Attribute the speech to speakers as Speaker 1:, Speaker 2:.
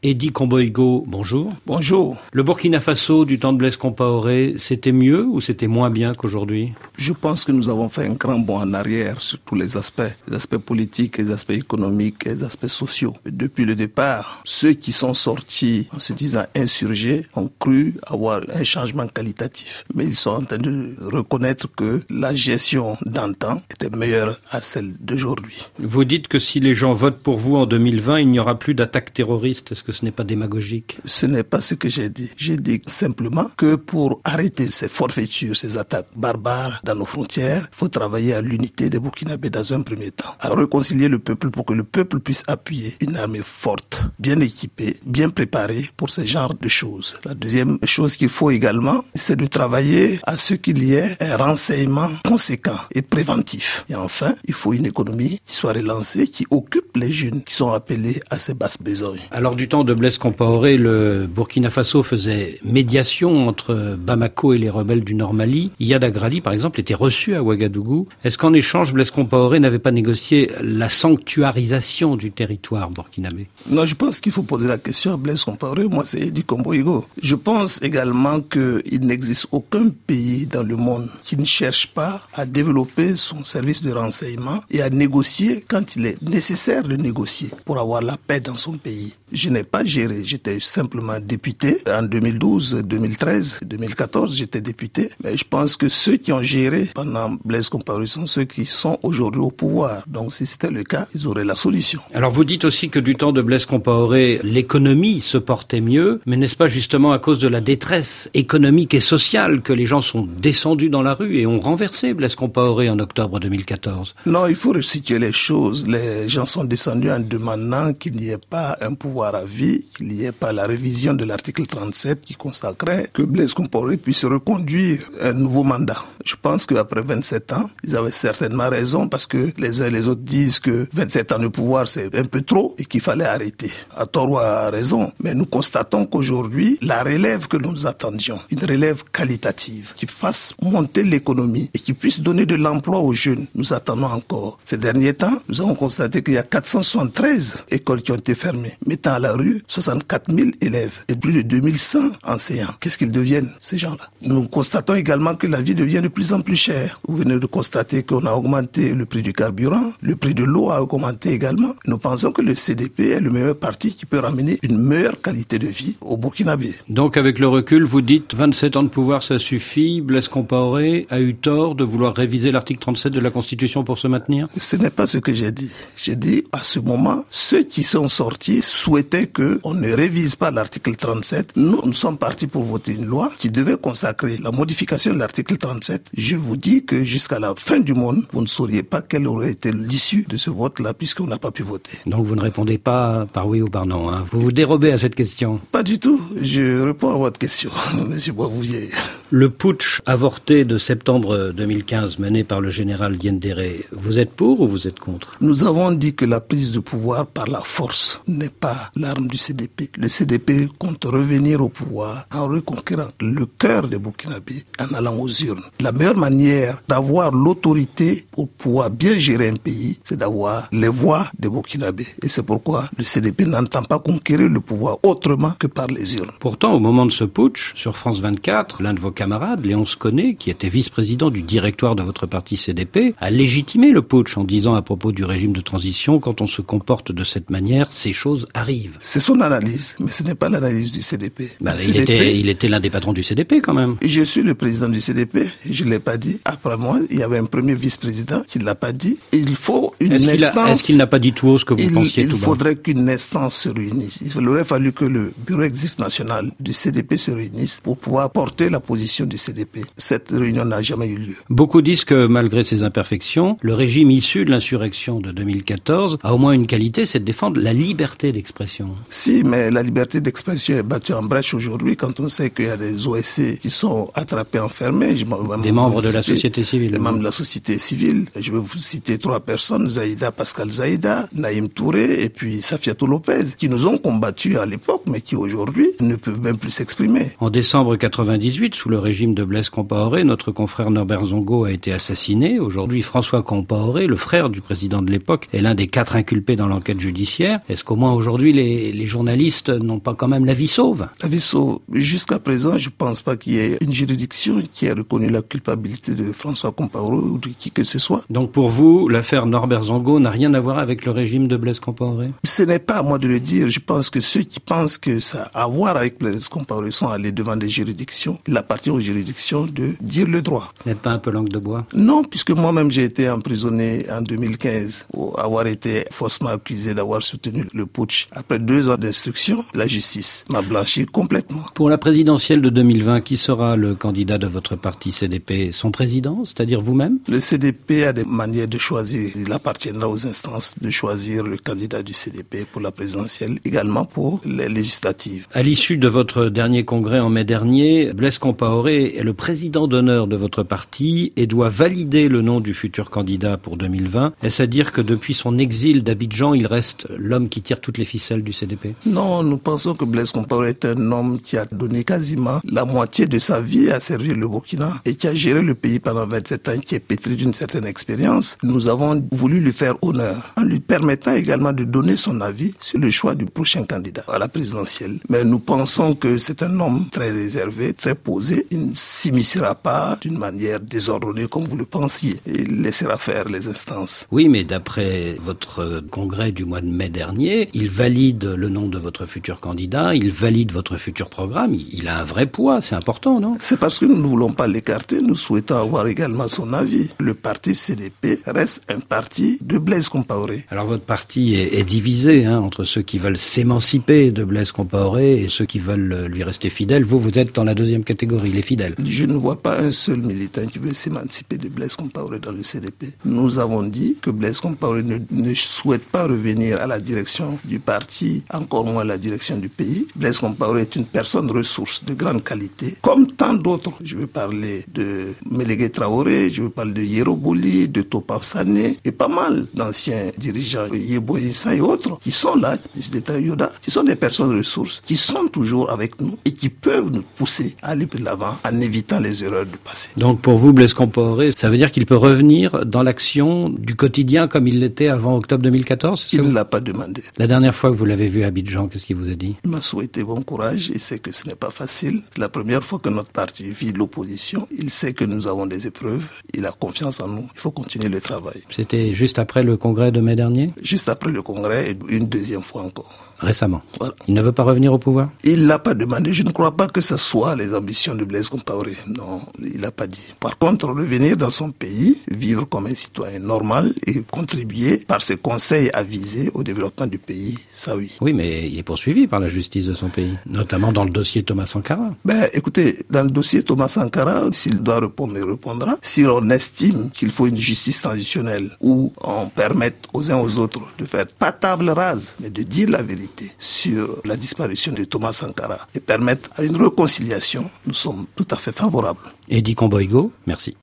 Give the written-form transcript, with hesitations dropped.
Speaker 1: Edi Komboigo, bonjour.
Speaker 2: Bonjour.
Speaker 1: Le Burkina Faso du temps de Blaise Compaoré, c'était mieux ou c'était moins bien qu'aujourd'hui?
Speaker 2: Je pense que nous avons fait un grand bond en arrière sur tous les aspects politiques, les aspects économiques, les aspects sociaux. Depuis le départ, ceux qui sont sortis en se disant insurgés ont cru avoir un changement qualitatif. Mais ils sont en train de reconnaître que la gestion d'antan était meilleure à celle d'aujourd'hui.
Speaker 1: Vous dites que si les gens votent pour vous en 2020, il n'y aura plus d'attaques terroristes. Est-ce que ce n'est pas démagogique?
Speaker 2: Ce n'est pas ce que j'ai dit. J'ai dit simplement que pour arrêter ces forfaitures, ces attaques barbares dans nos frontières, il faut travailler à l'unité des Burkinabés dans un premier temps, à réconcilier le peuple pour que le peuple puisse appuyer une armée forte, bien équipée, bien préparée pour ce genre de choses. La deuxième chose qu'il faut également, c'est de travailler à ce qu'il y ait un renseignement conséquent et préventif. Et enfin, il faut une économie qui soit relancée, qui occupe les jeunes qui sont appelés à ces basses besognes.
Speaker 1: Alors du temps de Blaise Compaoré, le Burkina Faso faisait médiation entre Bamako et les rebelles du Nord Mali. Iyad Agrali, par exemple, était reçu à Ouagadougou. Est-ce qu'en échange, Blaise Compaoré n'avait pas négocié la sanctuarisation du territoire burkinabé?
Speaker 2: Non, je pense qu'il faut poser la question à Blaise Compaoré. Moi, c'est Edi Komboigo. Je pense également qu'il n'existe aucun pays dans le monde qui ne cherche pas à développer son service de renseignement et à négocier quand il est nécessaire de négocier pour avoir la paix dans son pays. Je n'ai pas géré, j'étais simplement député. En 2012, 2013, 2014, j'étais député. Mais je pense que ceux qui ont géré pendant Blaise Compaoré sont ceux qui sont aujourd'hui au pouvoir. Donc si c'était le cas, ils auraient la solution.
Speaker 1: Alors vous dites aussi que du temps de Blaise Compaoré, l'économie se portait mieux, mais n'est-ce pas justement à cause de la détresse économique et sociale que les gens sont descendus dans la rue et ont renversé Blaise Compaoré en octobre 2014?
Speaker 2: Non, il faut resituer les choses. Les gens sont descendus en demandant qu'il n'y ait pas un pouvoir à vie, qu'il n'y ait pas la révision de l'article 37 qui consacrait que Blaise Compaoré puisse reconduire un nouveau mandat. Je pense qu'après 27 ans, ils avaient certainement raison parce que les uns et les autres disent que 27 ans de pouvoir c'est un peu trop et qu'il fallait arrêter. À tort ou à raison. Mais nous constatons qu'aujourd'hui, la relève que nous attendions, une relève qualitative qui fasse monter l'économie et qui puisse donner de l'emploi aux jeunes, nous attendons encore. Ces derniers temps, nous avons constaté qu'il y a 473 écoles qui ont été fermées, mettant à la rue 64 000 élèves et plus de 2100 enseignants. Qu'est-ce qu'ils deviennent, ces gens-là? Nous constatons également que la vie devient de plus en plus chère. Vous venez de constater qu'on a augmenté le prix du carburant, le prix de l'eau a augmenté également. Nous pensons que le CDP est le meilleur parti qui peut ramener une meilleure qualité de vie au Burkinabé.
Speaker 1: Donc avec le recul, vous dites 27 ans de pouvoir, ça suffit. Blaise Compaoré a eu tort de vouloir réviser l'article 37 de la Constitution pour se maintenir?
Speaker 2: Ce n'est pas ce que j'ai dit. J'ai dit, à ce moment, ceux qui sont sortis souhaitaient qu'on ne révise pas l'article 37. Nous sommes partis pour voter une loi qui devait consacrer la modification de l'article 37. Je vous dis que jusqu'à la fin du monde, vous ne sauriez pas quelle aurait été l'issue de ce vote-là puisqu'on n'a pas pu voter.
Speaker 1: Donc vous ne répondez pas par oui ou par non, hein. Vous vous dérobez à cette question?
Speaker 2: Pas du tout. Je réponds à votre question, monsieur Boisvouzier.
Speaker 1: Le putsch avorté de septembre 2015 mené par le général Diendéré, vous êtes pour ou vous êtes contre?
Speaker 2: Nous avons dit que la prise de pouvoir par la force n'est pas l'arme du CDP. Le CDP compte revenir au pouvoir en reconquérant le cœur des Burkinabés, en allant aux urnes. La meilleure manière d'avoir l'autorité pour pouvoir bien gérer un pays, c'est d'avoir les voix des Burkinabés. Et c'est pourquoi le CDP n'entend pas conquérir le pouvoir autrement que par les urnes.
Speaker 1: Pourtant, au moment de ce putsch, sur France 24, l'un de vos camarades, Léon Sconnet, qui était vice-président du directoire de votre parti CDP, a légitimé le putsch en disant à propos du régime de transition, quand on se comporte de cette manière, ces choses arrivent.
Speaker 2: C'est son analyse, mais ce n'est pas l'analyse du CDP.
Speaker 1: Il était l'un des patrons du CDP quand même.
Speaker 2: Je suis le président du CDP, je ne l'ai pas dit. Après moi, il y avait un premier vice-président qui ne l'a pas dit. Il faut une instance...
Speaker 1: Est-ce qu'il n'a pas dit tout haut ce que vous pensiez tout bas?
Speaker 2: Il faudrait qu'une instance se réunisse. Il aurait fallu que le bureau exécutif national du CDP se réunisse pour pouvoir porter la position du CDP. Cette réunion n'a jamais eu lieu.
Speaker 1: Beaucoup disent que malgré ses imperfections, le régime issu de l'insurrection de 2014 a au moins une qualité, c'est de défendre la liberté d'expression.
Speaker 2: Si, mais la liberté d'expression est battue en brèche aujourd'hui quand on sait qu'il y a des OSC qui sont attrapés, enfermés.
Speaker 1: Des membres de la société civile.
Speaker 2: Des membres de la société civile. Je vais vous citer 3 personnes, Pascal Zaïda, Naïm Touré et puis Safiatou Lopez, qui nous ont combattus à l'époque, mais qui aujourd'hui ne peuvent même plus s'exprimer.
Speaker 1: En décembre 98, sous le régime de Blaise Compaoré, notre confrère Norbert Zongo a été assassiné. Aujourd'hui, François Compaoré, le frère du président de l'époque, est l'un des 4 inculpés dans l'enquête judiciaire. Est-ce qu'au moins aujourd'hui, les journalistes n'ont pas quand même la vie sauve?
Speaker 2: La vie sauve. Jusqu'à présent, je pense pas qu'il y ait une juridiction qui ait reconnu la culpabilité de François Compaoré ou de qui que ce soit.
Speaker 1: Donc pour vous, l'affaire Norbert Zongo n'a rien à voir avec le régime de Blaise Compaoré?
Speaker 2: Ce n'est pas à moi de le dire. Je pense que ceux qui pensent que ça a à voir avec Blaise Compaoré sont allés devant des juridictions. Il appartient aux juridictions de dire le droit.
Speaker 1: Vous n'êtes pas un peu langue de bois?
Speaker 2: Non, puisque moi-même j'ai été emprisonné en 2015 pour avoir été faussement accusé d'avoir soutenu le putsch. Après 2 ans d'instruction, la justice m'a blanchi complètement.
Speaker 1: Pour la présidentielle de 2020, qui sera le candidat de votre parti CDP? Son président, c'est-à-dire vous-même?
Speaker 2: Le CDP a des manières de choisir. Il appartiendra aux instances de choisir le candidat du CDP pour la présidentielle, également pour les législatives.
Speaker 1: À l'issue de votre dernier congrès en mai dernier, Blaise Compaoré est le président d'honneur de votre parti et doit valider le nom du futur candidat pour 2020. Est-ce à dire que depuis son exil d'Abidjan, il reste l'homme qui tire toutes les ficelles du CDP?
Speaker 2: Non, nous pensons que Blaise Compaoré est un homme qui a donné quasiment la moitié de sa vie à servir le Burkina et qui a géré le pays pendant 27 ans, qui est pétri d'une certaine expérience. Nous avons voulu lui faire honneur en lui permettant également de donner son avis sur le choix du prochain candidat à la présidentielle. Mais nous pensons que c'est un homme très réservé, très posé. Il ne s'immiscera pas d'une manière désordonnée comme vous le pensiez. Il laissera faire les instances.
Speaker 1: Oui, mais d'après votre congrès du mois de mai dernier, il valide le nom de votre futur candidat, il valide votre futur programme. Il a un vrai poids, c'est important, non?
Speaker 2: C'est parce que nous ne voulons pas l'écarter, nous souhaitons avoir également son avis. Le parti CDP reste un parti de Blaise Compaoré.
Speaker 1: Alors votre parti est divisé entre ceux qui veulent s'émanciper de Blaise Compaoré et ceux qui veulent lui rester fidèles. Vous êtes dans la deuxième catégorie, les fidèles.
Speaker 2: Je ne vois pas un seul militant qui veut s'émanciper de Blaise Compaoré dans le CDP. Nous avons dit que Blaise Compaoré ne souhaite pas revenir à la direction du parti, encore moins à la direction du pays. Blaise Compaoré est une personne ressource de grande qualité, comme tant d'autres. Je veux parler de Mélégué Traoré, je veux parler de Yero Boli, de Topa Sané, et pas mal d'anciens dirigeants, Yebo Issa et autres, qui sont là, les Yoda, qui sont des personnes ressources, qui sont toujours avec nous et qui peuvent nous pousser à aller de l'avant en évitant les erreurs du passé.
Speaker 1: Donc pour vous, Blaise Compaoré, ça veut dire qu'il peut revenir dans l'action du quotidien comme il l'était avant octobre 2014?
Speaker 2: Il ne l'a pas demandé.
Speaker 1: La dernière fois que vous l'avez vu à Abidjan, qu'est-ce qu'il vous a dit?
Speaker 2: Il m'a souhaité bon courage. Il sait que ce n'est pas facile. C'est la première fois que notre parti vit l'opposition. Il sait que nous avons des épreuves. Il a confiance en nous. Il faut continuer le travail.
Speaker 1: C'était juste après le congrès de mai dernier?
Speaker 2: Juste après le congrès et une deuxième fois encore.
Speaker 1: Récemment.
Speaker 2: Voilà.
Speaker 1: Il ne veut pas revenir au pouvoir?
Speaker 2: Il l'a pas demandé. Je ne crois pas que ce soit les ambitions de Blaise Compaoré. Non, il l'a pas dit. Par contre, revenir dans son pays, vivre comme un citoyen normal et contribuer par ses conseils avisés au développement du pays, ça oui.
Speaker 1: Oui, mais il est poursuivi par la justice de son pays, notamment dans le dossier Thomas Sankara.
Speaker 2: Écoutez, dans le dossier Thomas Sankara, s'il doit répondre, il répondra. Si on estime qu'il faut une justice transitionnelle où on permette aux uns aux autres de faire pas table rase, mais de dire la vérité sur la disparition de Thomas Sankara et permettre à une réconciliation, nous sommes tout à fait favorables.
Speaker 1: Eddy Komboigo, merci.